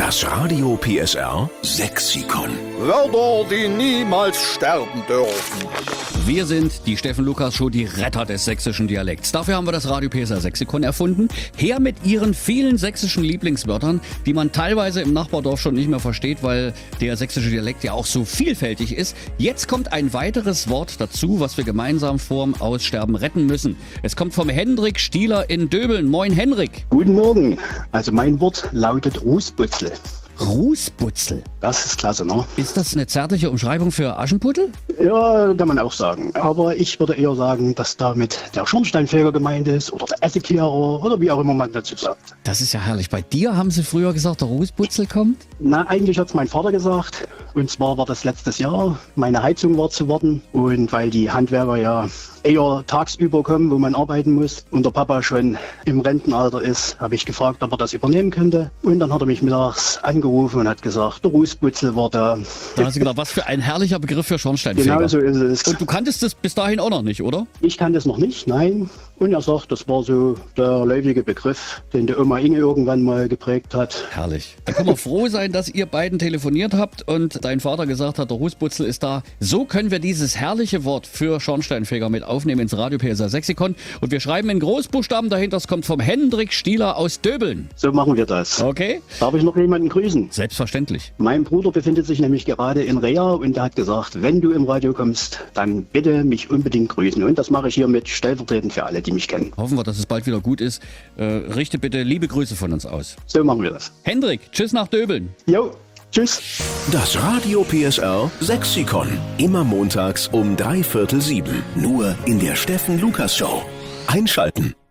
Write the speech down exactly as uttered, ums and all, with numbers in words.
Das Radio P S R Sexikon. Wörter, die niemals sterben dürfen. Wir sind die Steffen Lukas Show, die Retter des sächsischen Dialekts. Dafür haben wir das Radio P S R Sexikon erfunden. Her mit ihren vielen sächsischen Lieblingswörtern, die man teilweise im Nachbardorf schon nicht mehr versteht, weil der sächsische Dialekt ja auch so vielfältig ist. Jetzt kommt ein weiteres Wort dazu, was wir gemeinsam vorm Aussterben retten müssen. Es kommt vom Hendrik Stieler in Döbeln. Moin Henrik. Guten Morgen. Also mein Wort lautet Rußbutzel. Rußbutzel. Das ist klasse, ne? Ist das eine zärtliche Umschreibung für Aschenputtel? Ja, kann man auch sagen. Aber ich würde eher sagen, dass damit der Schornsteinfeger gemeint ist oder der Essiglehrer oder wie auch immer man dazu sagt. Das ist ja herrlich. Bei dir haben sie früher gesagt, der Rußbutzel kommt? Na, eigentlich hat es mein Vater gesagt. Und zwar war das letztes Jahr. Meine Heizung war zu warten. Und weil die Handwerker ja eher tagsüber kommen, wo man arbeiten muss und der Papa schon im Rentenalter ist, habe ich gefragt, ob er das übernehmen könnte. Und dann hat er mich mittags angerufen und hat gesagt, der Rußbutzel war da. Da hast du gedacht, was für ein herrlicher Begriff für Schornsteinfeger. Genau so ist es. Und du kanntest das bis dahin auch noch nicht, oder? Ich kannte es noch nicht, nein. Und er sagt, das war so der läufige Begriff, den die Oma Inge irgendwann mal geprägt hat. Herrlich. Da können wir froh sein, dass ihr beiden telefoniert habt und dein Vater gesagt hat, der Rußbutzel ist da. So können wir dieses herrliche Wort für Schornsteinfeger mit aufnehmen ins Radio P S R Sexikon. Und wir schreiben in Großbuchstaben dahinter, es kommt vom Hendrik Stieler aus Döbeln. So machen wir das. Okay? Darf ich noch jemanden grüßen? Selbstverständlich. Mein Bruder befindet sich nämlich gerade in Rea und er hat gesagt, wenn du im Radio kommst, dann bitte mich unbedingt grüßen. Und das mache ich hiermit stellvertretend für alle, die mich kennen. Hoffen wir, dass es bald wieder gut ist. Äh, richte bitte liebe Grüße von uns aus. So machen wir das. Hendrik, tschüss nach Döbeln. Jo, tschüss. Das Radio P S R Sexikon. Immer montags um drei Viertel sieben. Nur in der Steffen Lukas Show. Einschalten.